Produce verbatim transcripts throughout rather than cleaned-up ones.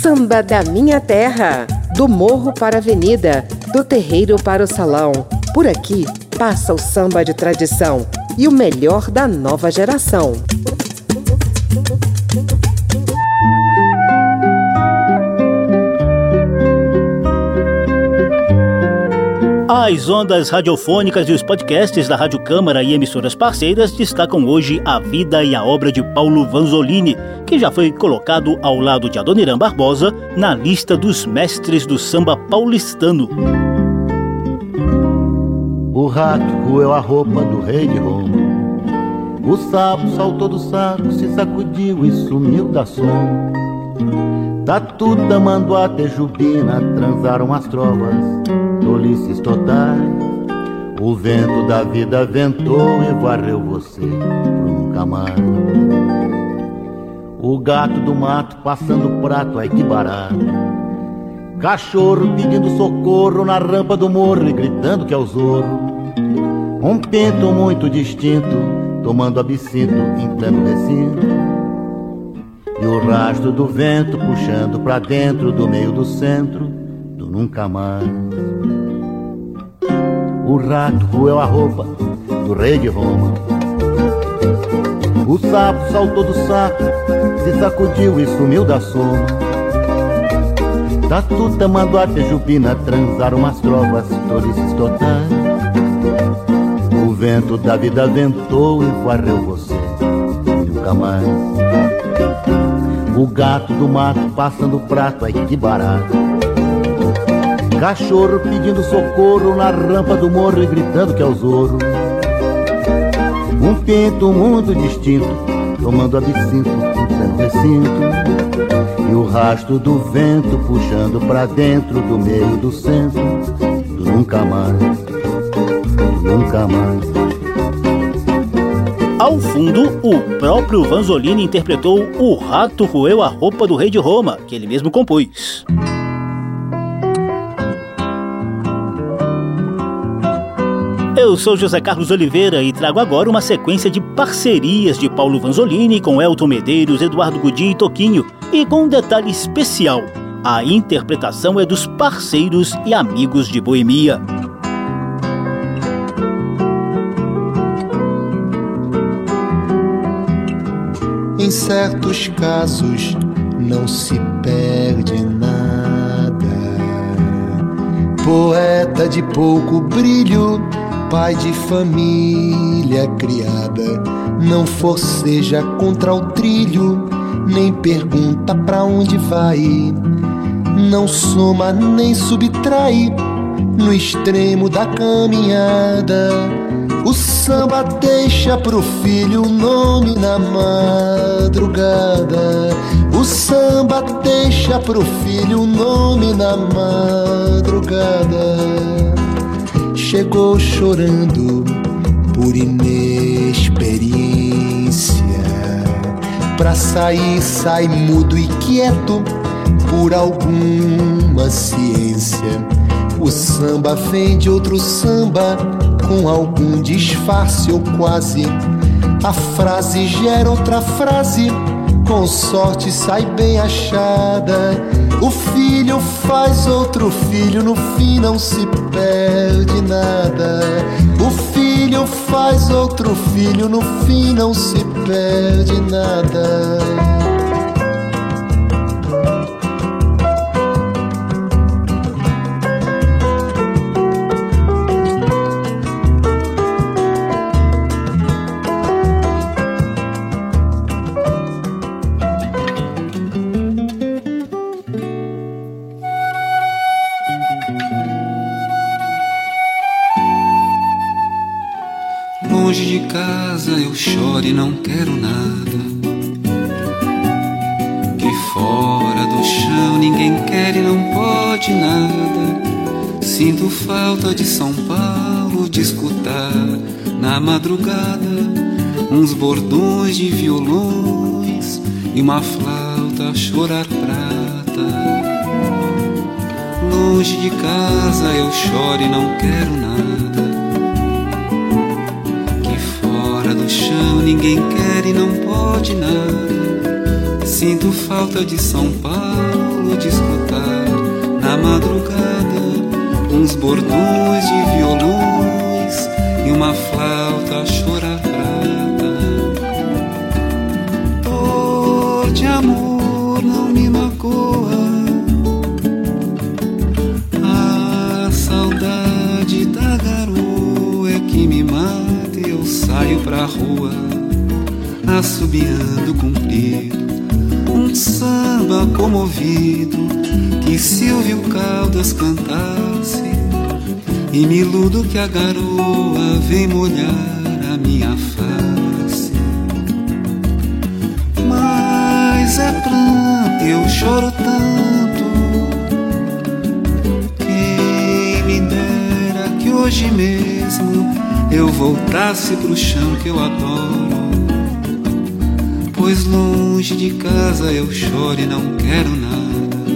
Samba da minha terra, do morro para a avenida, do terreiro para o salão. Por aqui passa o samba de tradição e o melhor da nova geração. As ondas radiofônicas e os podcasts da Rádio Câmara e emissoras parceiras destacam hoje a vida e a obra de Paulo Vanzolini, que já foi colocado ao lado de Adoniran Barbosa na lista dos mestres do samba paulistano. O rato roeu a roupa do rei de Roma. O sapo saltou do saco, se sacudiu e sumiu da sombra. Tatu, Tamanduá, Tejubina, transaram as trovas, tolices totais. O vento da vida ventou e varreu você pro nunca mais. O gato do mato passando prato, ai que barato. Cachorro pedindo socorro na rampa do morro e gritando que é o zorro. Um pinto muito distinto, tomando absinto em pleno recinto. E o rastro do vento puxando pra dentro do meio do centro do nunca mais. O rato roeu a roupa do rei de Roma. O sapo saltou do saco, se sacudiu e sumiu da soma. Tatu, Tamanduá, Tejubina, transaram umas trovas, tolices totais. O vento da vida ventou e varreu você nunca mais. O gato do mato passando prato, ai que barato. Cachorro pedindo socorro na rampa do morro e gritando que é o zorro. Um pinto muito distinto, tomando absinto em pleno recinto. E o rastro do vento puxando pra dentro do meio do centro do nunca mais, do nunca mais. Ao fundo, o próprio Vanzolini interpretou O Rato Roeu a Roupa do Rei de Roma, que ele mesmo compôs. Eu sou José Carlos Oliveira e trago agora uma sequência de parcerias de Paulo Vanzolini com Elton Medeiros, Eduardo Gudim e Toquinho, e com um detalhe especial: a interpretação é dos parceiros e amigos de Boemia. Em certos casos não se perde nada. Poeta de pouco brilho, pai de família criada, não forceja contra o trilho, nem pergunta pra onde vai. Não soma nem subtrai no extremo da caminhada. O samba deixa pro filho o nome na madrugada. O samba deixa pro filho o nome na madrugada. Chegou chorando por inexperiência. Pra sair, sai mudo e quieto por alguma ciência. O samba vem de outro samba, com algum disfarce ou quase. A frase gera outra frase, com sorte sai bem achada. O filho faz outro filho, no fim não se perde nada. O filho faz outro filho, no fim não se perde nada. Longe de casa eu choro e não quero nada. Que fora do chão ninguém quer e não pode nada. Sinto falta de São Paulo, de escutar na madrugada uns bordões de violões e uma flauta a chorar prata. Longe de casa eu choro e não quero nada. Do chão ninguém quer e não pode nada. Sinto falta de São Paulo, de escutar na madrugada uns bordões de violões e uma flauta a chorar prata. Dor de amor não me magoa, a saudade da garoa é que me mata e eu saio pra rua assobiando comprido um samba comovido que Silvio Caldas cantasse, e me iludo que a garoa vem molhar a minha face. Mas é pranto, eu choro tanto, quem me dera que hoje mesmo eu voltasse pro chão que eu adoro, pois longe de casa eu choro e não quero nada.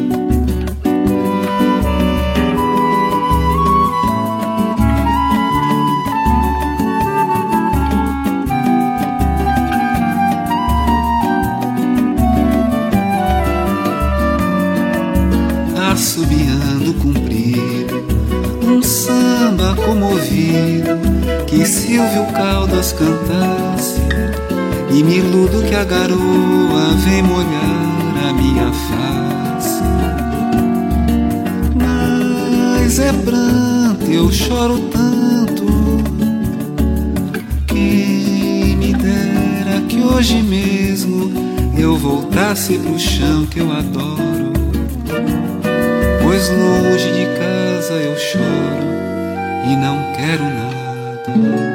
Assobiando comprido um samba comovido que Silvio Caldas cantasse, e me iludo que a garoa vem molhar a minha face. Mas é pranto, eu choro tanto, quem me dera que hoje mesmo eu voltasse pro chão que eu adoro, pois longe de casa eu choro e não quero nada.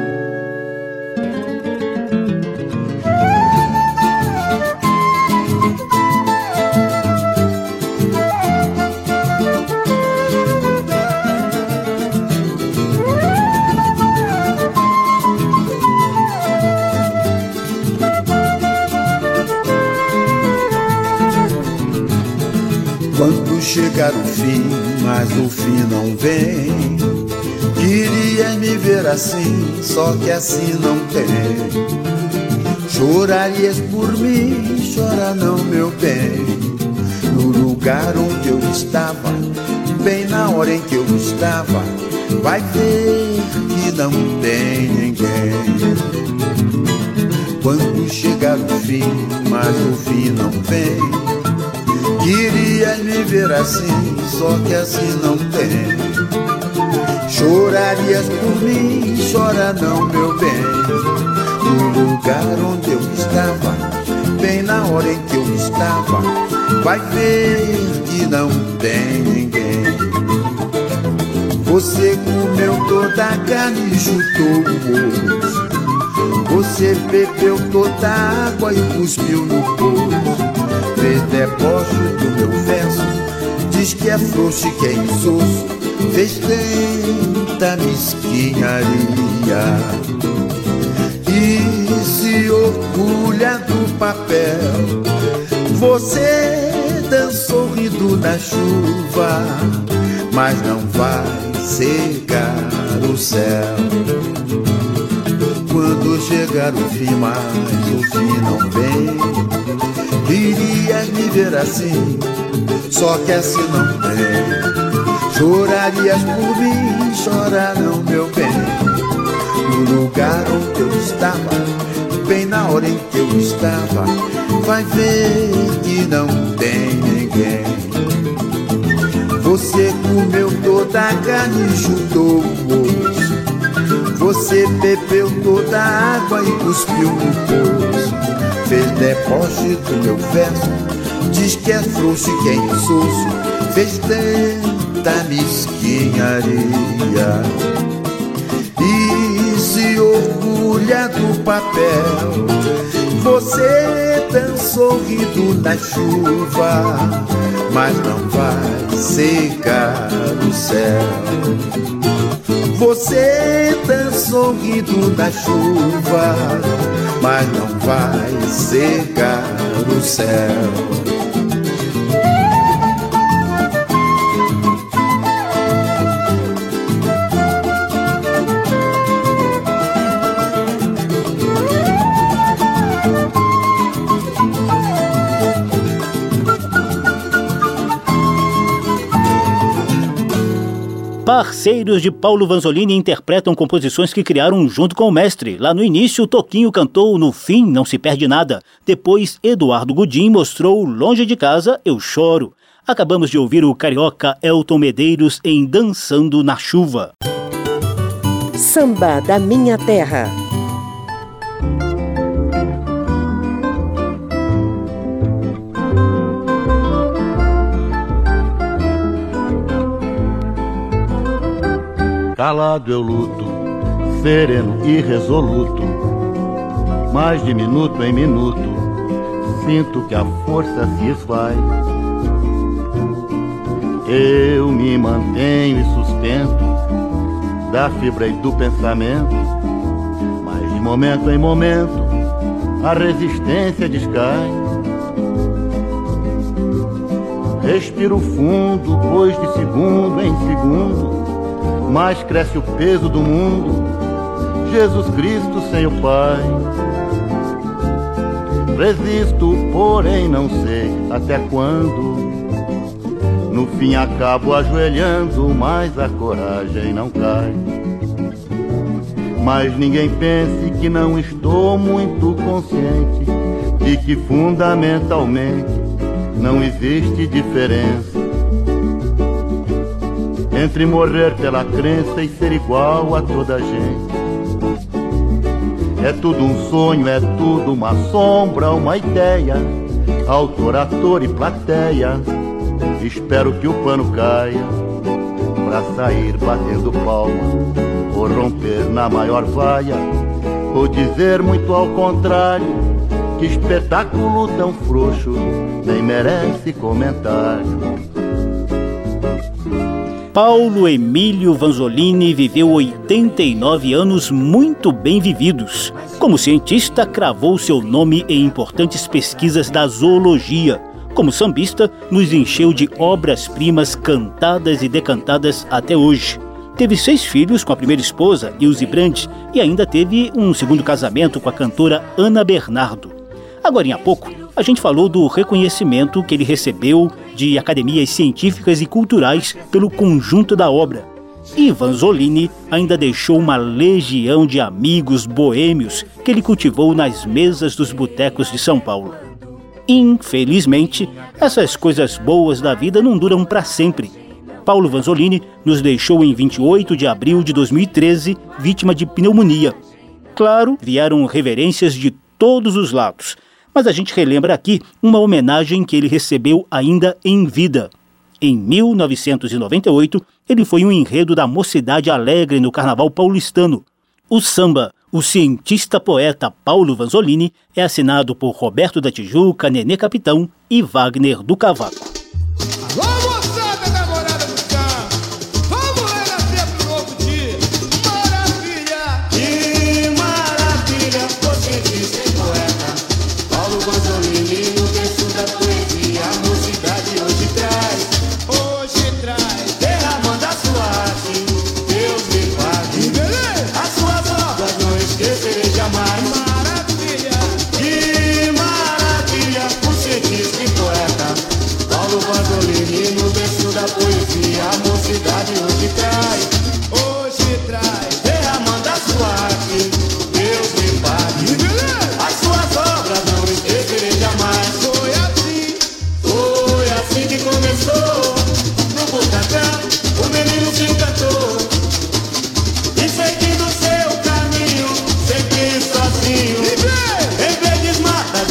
Quando chegar o fim, mas o fim não vem, queria me ver assim, só que assim não tem. Chorarias por mim, chora não, meu bem, no lugar onde eu estava, bem na hora em que eu estava, vai ver que não tem ninguém. Quando chegar o fim, mas o fim não vem, queria me ver assim, só que assim não tem. Chorarias por mim, chora não, meu bem, no lugar onde eu estava, bem na hora em que eu estava, vai ver que não tem ninguém. Você comeu toda a carne e chutou o osso, você bebeu toda a água e cuspiu no poço, fez deboche do meu verso, diz que é frouxo e que é insosso, fez tanta mesquinharia e se orgulha do papel. Você dançou rindo na chuva, mas não vai secar o céu. Quando chegar o fim, mas o fim não vem, queria me ver assim, só que assim não tem. Chorarias por mim, chora não, meu bem, no lugar onde eu estava, bem na hora em que eu estava, vai ver que não tem ninguém. Você comeu toda a carne e chutou o osso, você bebeu toda a água e cuspiu no poço, fez deboche do meu verso, diz que é frouxo e que é insosso, fez tanta mesquinharia e se orgulha do papel. Você dançou rindo na chuva, mas não vai secar o céu. Você dançou rindo na chuva, mas não vai secar o céu. Parceiros de Paulo Vanzolini interpretam composições que criaram junto com o mestre. Lá no início, Toquinho cantou No Fim Não Se Perde Nada. Depois, Eduardo Gudim mostrou Longe de Casa, Eu Choro. Acabamos de ouvir o carioca Elton Medeiros em Dançando na Chuva. Samba da Minha Terra. Calado eu luto, sereno e resoluto, mas de minuto em minuto sinto que a força se esvai. Eu me mantenho e sustento da fibra e do pensamento, mas de momento em momento a resistência descai. Respiro fundo, pois de segundo em segundo mais cresce o peso do mundo, Jesus Cristo sem o Pai. Resisto, porém não sei até quando, no fim acabo ajoelhando, mas a coragem não cai. Mas ninguém pense que não estou muito consciente de que fundamentalmente não existe diferença entre morrer pela crença e ser igual a toda a gente. É tudo um sonho, é tudo uma sombra, uma ideia, autor, ator e plateia. Espero que o pano caia pra sair batendo palma, ou romper na maior vaia, ou dizer muito ao contrário, que espetáculo tão frouxo nem merece comentário. Paulo Emílio Vanzolini viveu oitenta e nove anos muito bem vividos. Como cientista, cravou seu nome em importantes pesquisas da zoologia. Como sambista, nos encheu de obras-primas cantadas e decantadas até hoje. Teve seis filhos com a primeira esposa, Ilse Brandt, e ainda teve um segundo casamento com a cantora Ana Bernardo. Agora, há pouco, a gente falou do reconhecimento que ele recebeu de academias científicas e culturais pelo conjunto da obra. E Vanzolini ainda deixou uma legião de amigos boêmios que ele cultivou nas mesas dos botecos de São Paulo. Infelizmente, essas coisas boas da vida não duram para sempre. Paulo Vanzolini nos deixou em vinte e oito de abril de dois mil e treze, vítima de pneumonia. Claro, vieram reverências de todos os lados, mas a gente relembra aqui uma homenagem que ele recebeu ainda em vida. Em mil novecentos e noventa e oito, ele foi um enredo da Mocidade Alegre no Carnaval paulistano. O samba, O Cientista Poeta Paulo Vanzolini, é assinado por Roberto da Tijuca, Nenê Capitão e Wagner do Cavaco.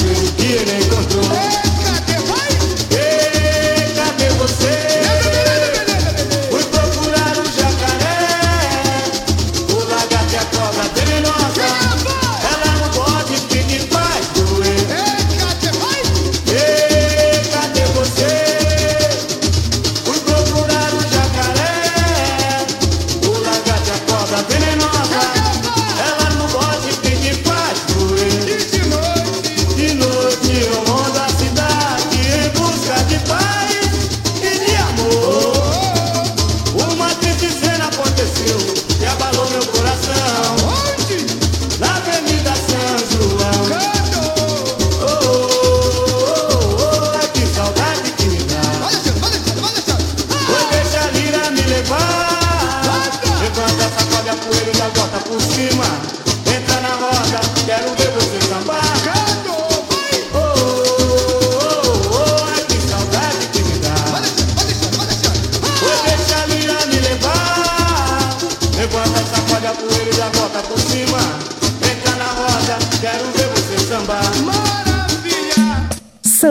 Cadê você?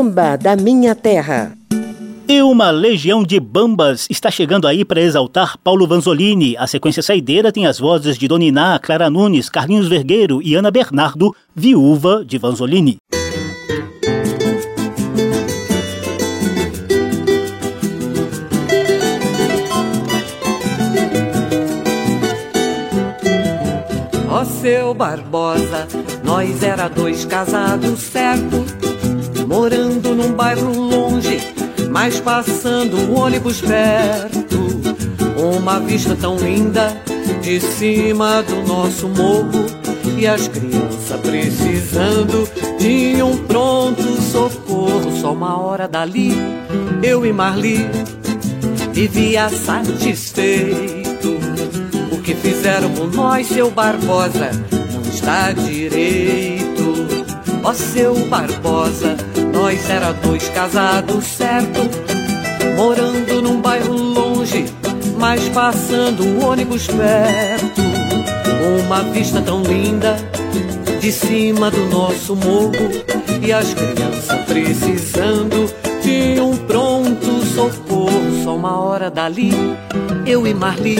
samba da minha terra. E uma legião de bambas está chegando aí para exaltar Paulo Vanzolini. A sequência saideira tem as vozes de Dona Iná, Clara Nunes, Carlinhos Vergueiro e Ana Bernardo, viúva de Vanzolini. Ó seu Barbosa, nós era dois casados, certo? Morando num bairro longe, mas passando um ônibus perto. Uma vista tão linda de cima do nosso morro, e as crianças precisando de um pronto socorro. Só uma hora dali, eu e Marli vivia satisfeito. O que fizeram com nós, seu Barbosa, não está direito. Ó seu Barbosa, nós era dois casados, certo? Morando num bairro longe, mas passando um ônibus perto. Uma vista tão linda de cima do nosso morro, e as crianças precisando de um pronto socorro. Só uma hora dali, eu e Marli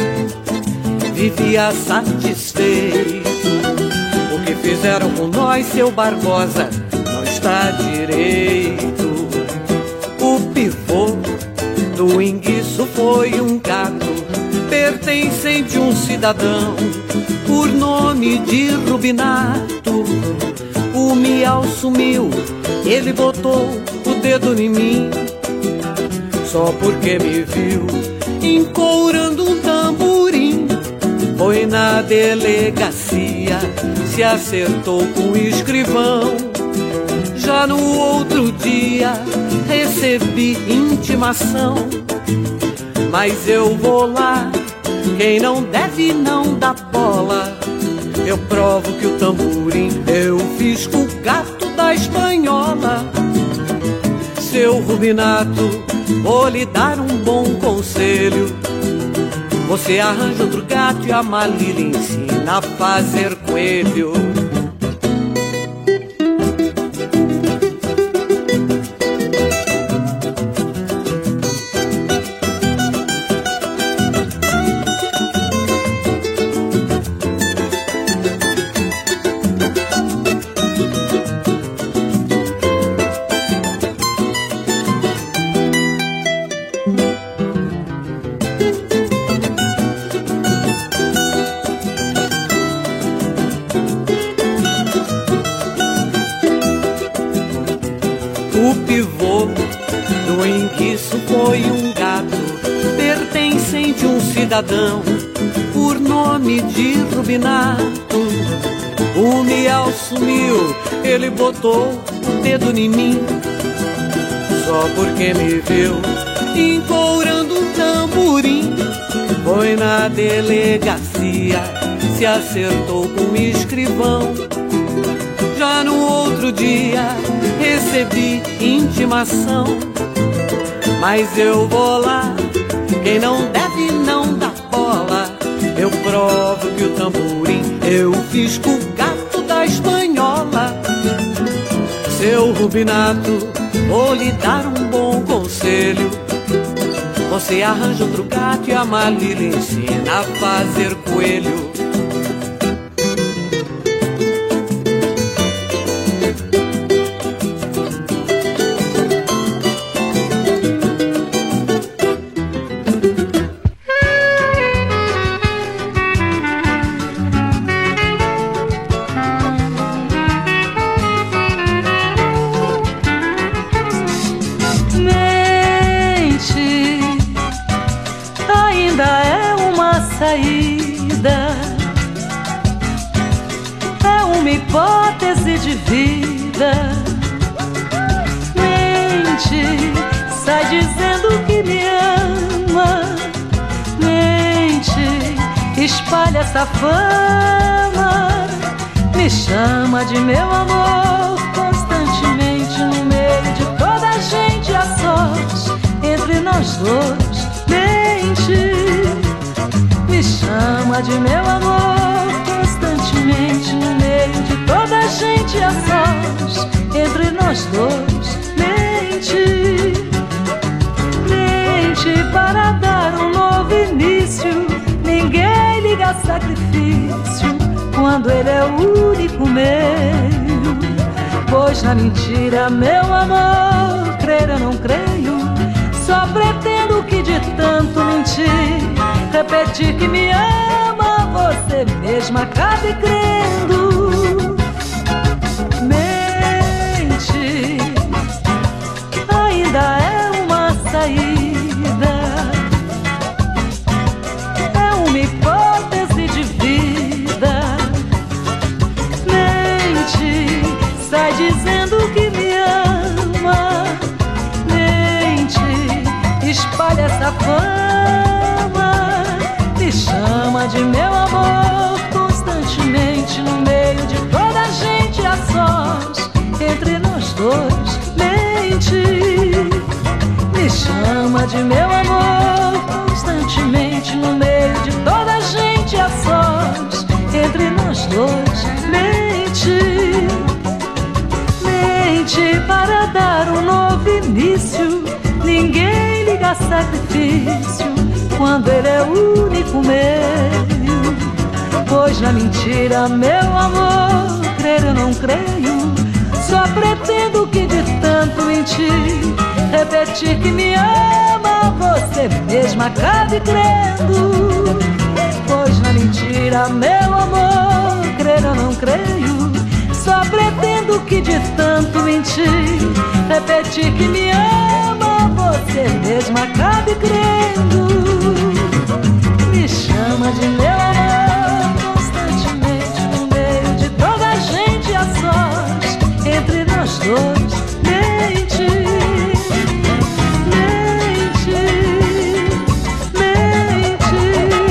vivia satisfeito. O que fizeram com nós, seu Barbosa, não está direito. O pivô do enguiço foi um gato pertencente a um cidadão por nome de Rubinato. O miau sumiu, ele botou o dedo em mim, só porque me viu encourando um tamborim. Foi na delegacia, se acertou com o escrivão. Já no outro dia recebi intimação, mas eu vou lá, quem não deve não dá bola. Eu provo que o tamborim eu fiz com o gato da espanhola. Seu Rubinato, vou lhe dar um bom conselho. Você arranja outro gato e a Marli lhe ensina a fazer coelho. O pivô do enguiço foi um gato pertencente a um cidadão por nome de Rubinato. O miau sumiu, ele botou o dedo em mim, só porque me viu encourando um tamborim. Foi na delegacia, se acertou com o escrivão. Já no outro dia recebi intimação, mas eu vou lá, quem não deve não dá bola. Eu provo que o tamborim eu fiz com o gato da espanhola. Seu Rubinato, vou lhe dar um bom conselho. Você arranja outro gato e a Marli lhe ensina a fazer coelho. É uma hipótese de vida. Mente, sai dizendo que me ama. Mente, espalha essa fama. Me chama de meu amor constantemente no meio de toda a gente a sós, entre nós dois. Mente, me chama de meu amor constantemente no meio de toda a gente a sós, entre nós dois. Mente. sacrifício quando ele é o único meio. Pois na mentira, meu amor, crer eu não creio. Só pretendo que de tanto mentir, repetir que me ama, você mesma acabe crendo. Mente, ainda é uma saída, é uma hipótese de vida. Mente, sai dizendo que me ama. Mente, espalha essa fama, me chama de meu amor constantemente no meio de toda a gente a sós, entre nós dois. Mente, me chama de meu amor constantemente no meio de toda a gente a sós, entre nós dois. Mente, mente para dar um novo início. Ninguém liga sacrifício quando ele é o único meio. Pois na mentira, meu amor, crer eu não creio. Só pretendo que de tanto mentir, repetir que me ama, você mesma acabe crendo. Pois na mentira, meu amor, crer eu não creio. Só pretendo que de tanto mentir, repetir que me ama, você mesma acabe crendo. Me chama de meu amor constantemente no meio de toda a gente a sós, entre nós dois. Mente, mente, mente.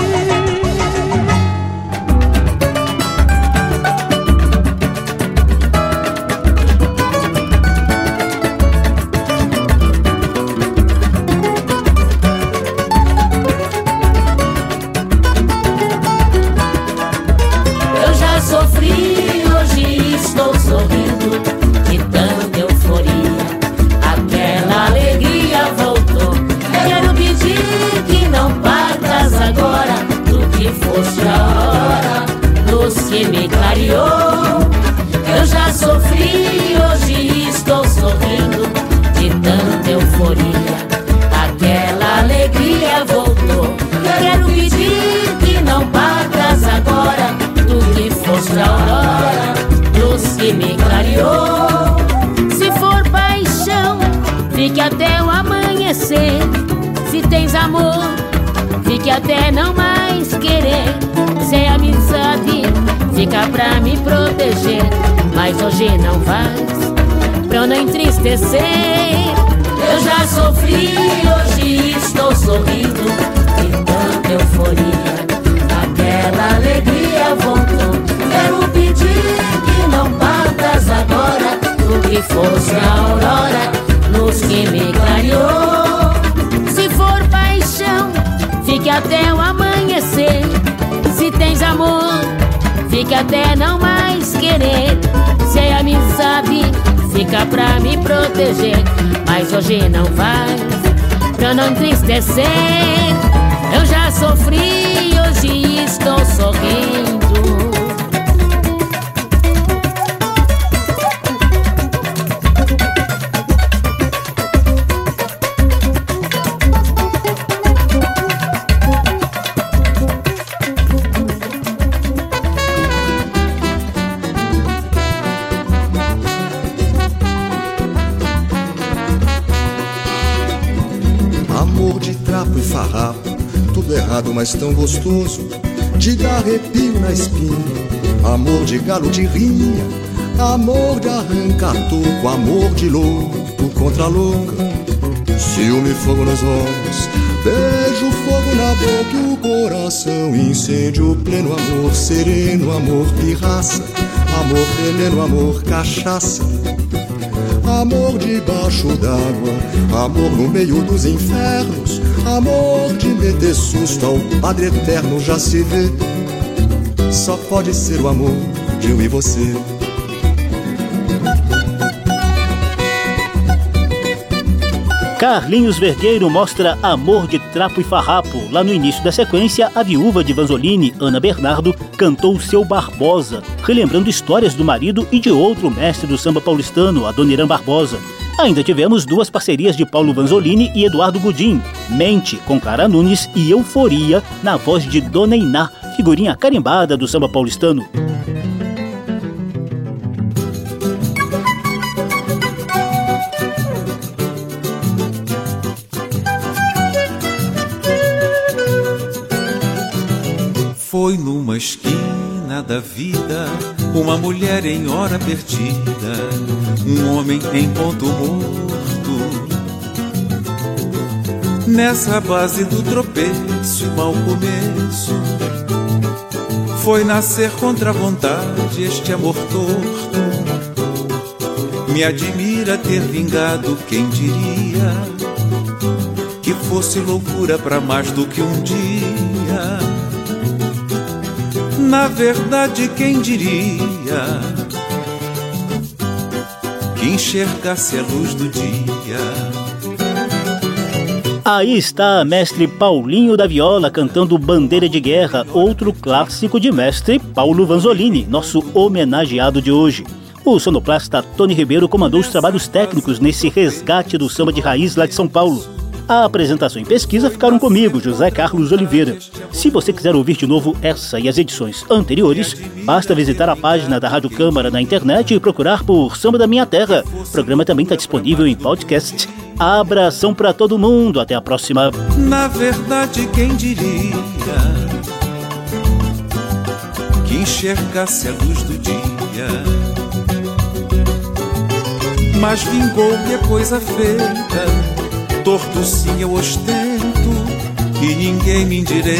Eu já sofri, hoje estou sorrindo de tanta euforia. Aquela alegria voltou. Quero pedir que não partas agora, do que foste a hora, luz que me clareou. Eu já sofri, hoje estou sorrindo de tanta euforia. Aquela alegria voltou. Quero pedir que não partas agora, do que foste a hora, luz que me clareou. Se for paixão, fique até o amanhecer. Se tens amor, fique até não mais querer. Se é amizade, fica pra me proteger. Mas hoje não vais, pra eu não entristecer. Eu já sofri, hoje estou sorrindo de tanta euforia. Aquela alegria voltou. Quero pedir que não partas agora, do que fosse a aurora, luz que me clareou. Se for paixão, fique até o amanhecer. Se tens amor, fique até não mais querer. Se é amizade, fica pra me proteger. Mas hoje não vais, pra não entristecer. Eu já sofri, hoje estou sorrindo. Amor de trapo e farrapo, tudo errado, mas tão gostoso, de dar arrepio na espinha. Amor de galo de rinha, amor de arrancar toco, amor de louco contra louca. Ciúme, fogo nos olhos, beijo, fogo na boca e o coração. Incêndio, pleno amor, sereno, amor, pirraça, amor, veneno, amor, cachaça. Amor debaixo d'água, amor no meio dos infernos, amor de meter susto ao Padre Eterno. Já se vê, só pode ser o amor de eu e você. Carlinhos Vergueiro mostra Amor de Trapo e Farrapo. Lá no início da sequência, a viúva de Vanzolini, Ana Bernardo, cantou Seu Barbosa, relembrando histórias do marido e de outro mestre do samba paulistano, Adoniran Barbosa. Ainda tivemos duas parcerias de Paulo Vanzolini e Eduardo Gudim, Mente, com Clara Nunes, e Euforia, na voz de Dona Iná, figurinha carimbada do samba paulistano. Foi numa esquina da vida, uma mulher em hora perdida, um homem em ponto morto. Nessa base do tropeço e mau começo, foi nascer contra a vontade este amor torto. Me admira ter vingado, quem diria que fosse loucura pra mais do que um dia. Na verdade, quem diria que enxergasse a luz do dia. Aí está mestre Paulinho da Viola cantando Bandeira de Guerra, outro clássico de mestre Paulo Vanzolini, nosso homenageado de hoje. O sonoplasta Tony Ribeiro comandou os trabalhos técnicos nesse resgate do samba de raiz lá de São Paulo. A apresentação e pesquisa ficaram comigo, José Carlos Oliveira. Se você quiser ouvir de novo essa e as edições anteriores, basta visitar a página da Rádio Câmara na internet e procurar por Samba da Minha Terra. O programa também está disponível em podcast. Abração pra todo mundo, até a próxima. Na verdade, quem diria que enxergasse a luz do dia, mas vingou que é coisa feita. Torto sim eu ostento e ninguém me endireita.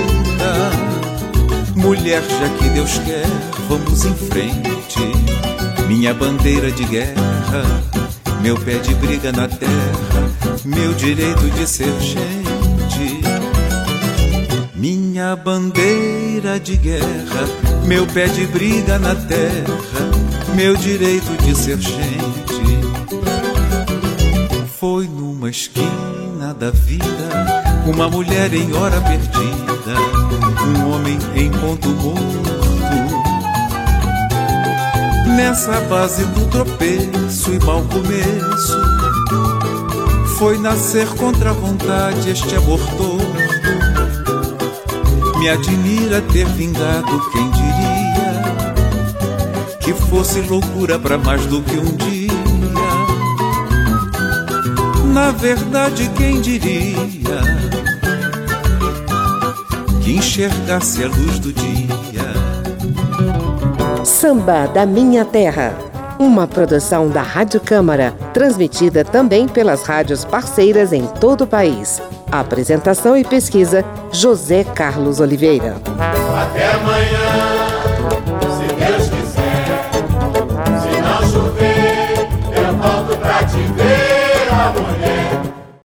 Mulher, já que Deus quer, vamos em frente. Minha bandeira de guerra, meu pé de briga na terra, meu direito de ser gente. Minha bandeira de guerra, meu pé de briga na terra, meu direito de ser gente. Foi numa esquina da vida, uma mulher em hora perdida, um homem em ponto morto. Nessa base do tropeço e mau começo, foi nascer contra a vontade este amor torto. Me admira ter vingado, quem diria que fosse loucura pra mais do que um dia. Na verdade, quem diria que enxergasse a luz do dia. Samba da Minha Terra, uma produção da Rádio Câmara, transmitida também pelas rádios parceiras em todo o país. Apresentação e pesquisa, José Carlos Oliveira. Até amanhã.